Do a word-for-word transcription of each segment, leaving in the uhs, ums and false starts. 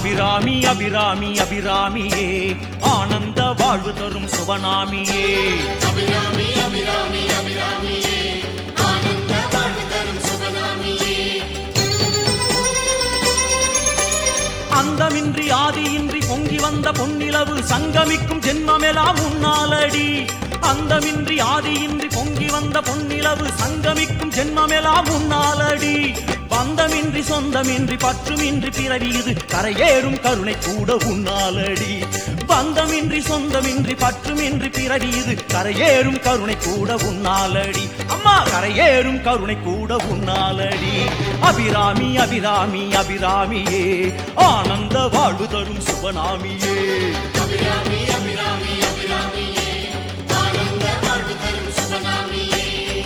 அபிராமி அபிராமி அபிராமியே ஆனந்த வாழ்வு தரும் சுபநாமியே. அபிராமி அபிராமி அபிராமியே ஆனந்த வாழ்வு தரும் சுபநாமியே. அந்தமின்றி ஆதியின்றி பொங்கி வந்த பொன்னிலவு சங்கமிக்கும் ஜென்மமெல்லாம் உன்னாலடி. அந்தமின்றி ஆதியின்றி பொங்கி வந்த பொன்னிலவு சங்கமிக்கும் ஜென்மமெல்லாம் உன்னாலடி. பந்தமின்றி சொந்தமின்றி பற்றுமின்றி பிறவி இது கரையேறும் கருணை கூட உன்னாலடி. பந்தமின்றி சொந்தமின்றி பற்றுமின்றி பிறவி இது கரையேறும் கருணை கூட உன்னாலடி. அம்மா கரையேறும் கருணை கூட உன்னாலடி. அபிராமி அபிராமி அபிராமியே ஆனந்த வாழ்வு தரும் சுபநாமியே. அபிராமி அபிராமி அபிராமியே ஆனந்த வாழ்வு தரும் சுபநாமியே.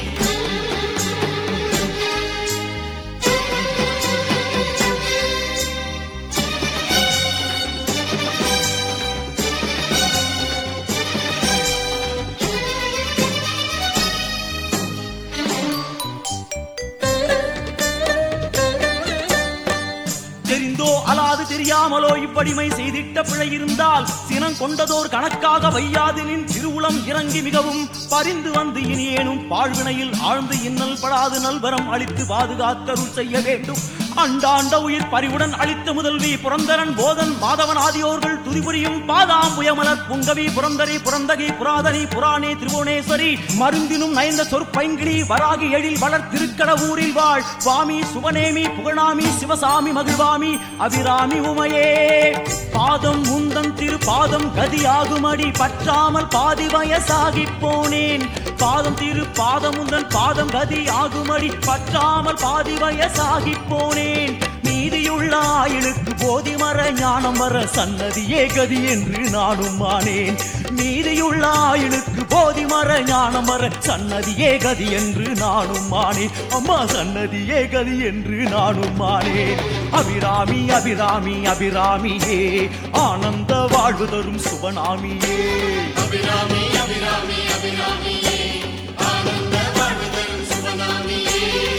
தெரிந்தோ அலாது தெரியாமலோ இப்படிமை செய்திட்ட பிழை இருந்தால் சினம் கொண்டதோர் கணக்காக வையாதினின் திருவுளம் இறங்கி மிகவும் பரிந்து வந்து இனியேனும் பாழ்வினையில் ஆழ்ந்து இன்னல் படாது நல்வரம் அளித்து பாதுகாத்தருள் செய்ய வேண்டும். அண்டாண்ட உயிர் பறிவுடன் அளித்த முதல்வி புரந்தரன் போதன் மாதவன் ஆதியோர்கள் துதிபுரியும் பாதாம்புயமலர் புங்கவி புரந்தரி புரந்தகி புராதனி புராணே திரிபுவனேஸ்வரி மருந்தினும் நயந்த சொற்பைங்கிடி வராகி எழில் வளர் திருக்கடவூரில் வாழ் சுவாமி சுவனேமி புகழாமி சிவசாமி மகிழ்வாமி அபிராமி உமையே. பாதம் முந்தன் திரு பாதம் கதியாகுமடி பற்றாமல் பாதி வயசாகி போனேன். பாதம் திரு பாதம் முந்தன் பாதம் கதி ஆகுமடி பற்றாமல் பாதி வயசாகி போனேன். நீதியுள்ள ஆயுளுக்கு போதி மர ஞானம் வர சன்னதியே கதி என்று நானும் ஆனேன். நீதியுள்ள ஆயுளுக்கு போதி மர ஞானம் வர சன்னதியே கதி என்று நானும் ஆனேன். அம்மா சன்னதியே கதி என்று நானும் ஆனேன். அபிராமி அபிராமி அபிராமியே ஆனந்த வாழ்வு தரும் சுபநாமியே. அபிராமி அபிராமி அபிராமியே ஆனந்த வாழ்வு தரும் சுபநாமியே.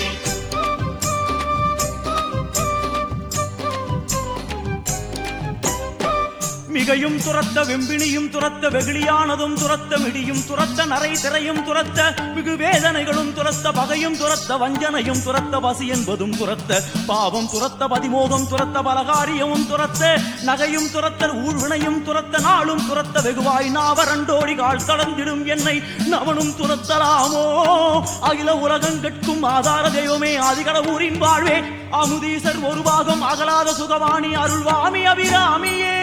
மிகையும் துரத்த வெம்பினியும் துரத்த வெகுளியானதும் துரத்த மிடியும் துரத்த நரை திரையும் துரத்த மிகு வேதனைகளும் துரத்த பகையும் துரத்த வஞ்சனையும் துரத்த பசி என்பதும் துரத்த பாவம் துரத்த பதிமோகம் துரத்த பலகாரியமும் துரத்த நகையும் துரத்த ஊழ்வினையும் துரத்த நாளும் துரத்த வெகுவாய் நாவரண்டோடி கால் கடந்திடும் என்னை நவனும் துரத்தலாமோ. அகில உலகம் கட்கும் ஆதார தெய்வமே ஆதிகடவூரின் வாழ்வே அமுதீசர் ஒரு பாகம் அகலாத சுகவாணி அருள்வாமி அபிராமியே.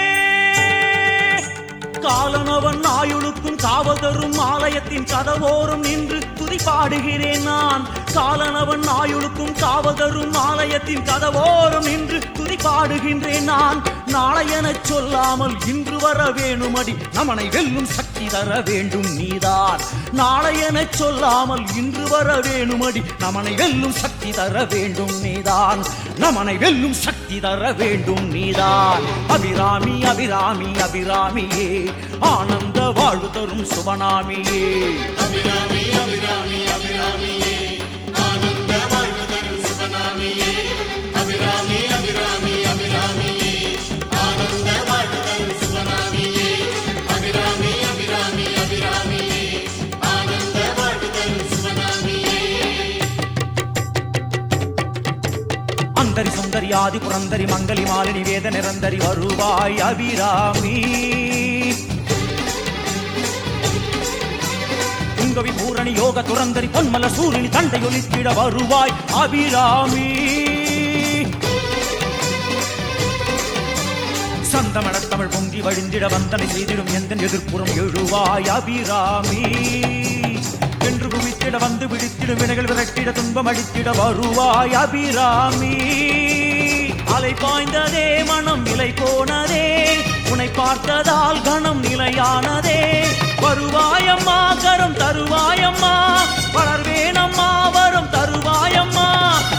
காலனவன் ஆயுளுக்கும் காவல் தரும் ஆலயத்தின் கதவோரம் நின்று துதி பாடுகிறேன் நான். காலனவன் ஆயுளுக்கும் காவல் தரும் ஆலயத்தின் கதவோரம் நின்று துதி பாடுகின்றேன் நான். நாளையென சொல்லாமல் இன்று வர வேணுமடி நமனை வெல்லும் சக்தி தர வேண்டும் நீதான். நாளையென சொல்லாமல் இன்று வர வேணுமடி நமனை வெல்லும் சக்தி தர வேண்டும் நீதான். நமனை வெல்லும் சக்தி தர வேண்டும் நீதான். அபிராமி அபிராமி அபிராமியே ஆனந்த வாழ்வு தரும் சுபநாமியே. அபிராமி அபிராமி அபிராமியே ஆனந்த வாழ்வு தரும் சுபநாமியே. அபிராமி அபிராமி அபிராமியே ஆனந்த வாழ்வு தரும் சுபநாமியே. அபிராமி அபிராமி அபிராமியே ஆனந்த வாழ்வு தரும் சுபநாமியே. அந்தரி சுந்தரி ஆதி புரந்தரி மங்கலி மாலினி வேத நிரந்தரி வருவாய் அபிராமி. புங்கவி பூரணி யோக துரந்தரி பொன்மல சூரியனி தண்டை ஒலித்திட வருவாய் அபிராமி. சந்தமண தமிழ் பொங்கி வழிந்திட வந்தனை செய்திடும் எந்த எதிர்ப்புறம் எழுவாய் அபிராமி. என்று குவித்திட வந்து விழித்திடும் வினைகள் விரட்டிட துன்பம் அடித்திட வருவாய் அபிராமி. அலை பாய்ந்ததே மனம் நிலை போனதே உன்னை பார்த்ததால் கணம் நிலையானதே. வருவாயம்மா கரம் தருவாயம்மா வளர்வேனம்மா வரம் தருவாயம்மா